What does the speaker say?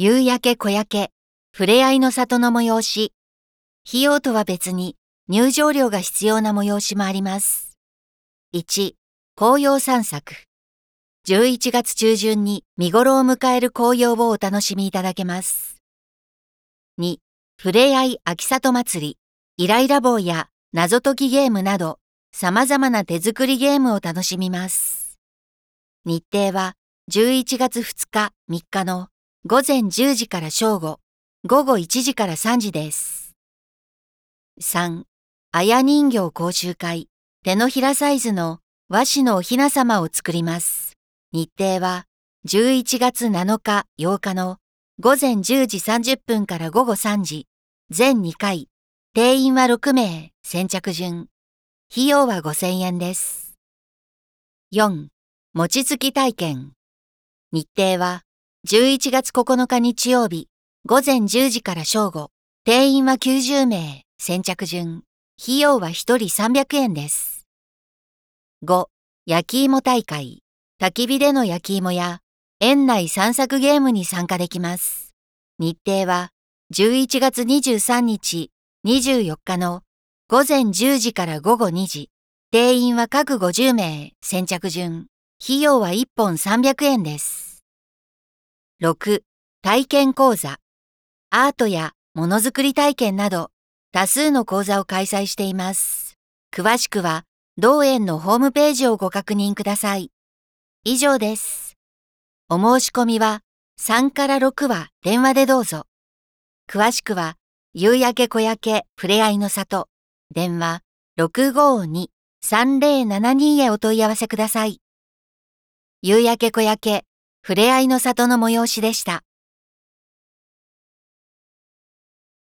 夕焼け小焼け、ふれあいの里の催し。費用とは別に入場料が必要な催しもあります。1、紅葉散策。11月中旬に見頃を迎える紅葉をお楽しみいただけます。2、ふれあい秋里祭り。イライラ棒や謎解きゲームなど、様々な手作りゲームを楽しみます。日程は11月2日、3日の午前10時から正午、午後1時から3時です。3、あや人形講習会。手のひらサイズの和紙のお雛様を作ります。日程は11月7日、8日の午前10時30分から午後3時、全2回、定員は6名、先着順。費用は5000円です。4、餅つき体験。日程は11月9日日曜日、午前10時から正午、定員は90名、先着順。費用は1人300円です。5、焼き芋大会。焚き火での焼き芋や園内散策ゲームに参加できます。日程は11月23日、24日の午前10時から午後2時、定員は各50名、先着順。費用は1本300円です。6、体験講座。アートやものづくり体験など、多数の講座を開催しています。詳しくは、同園のホームページをご確認ください。以上です。お申し込みは、3から6は電話でどうぞ。詳しくは、夕焼け小焼けふれあいの里、電話 652-3072 へお問い合わせください。夕焼け小焼けふれあいの里の催しでした。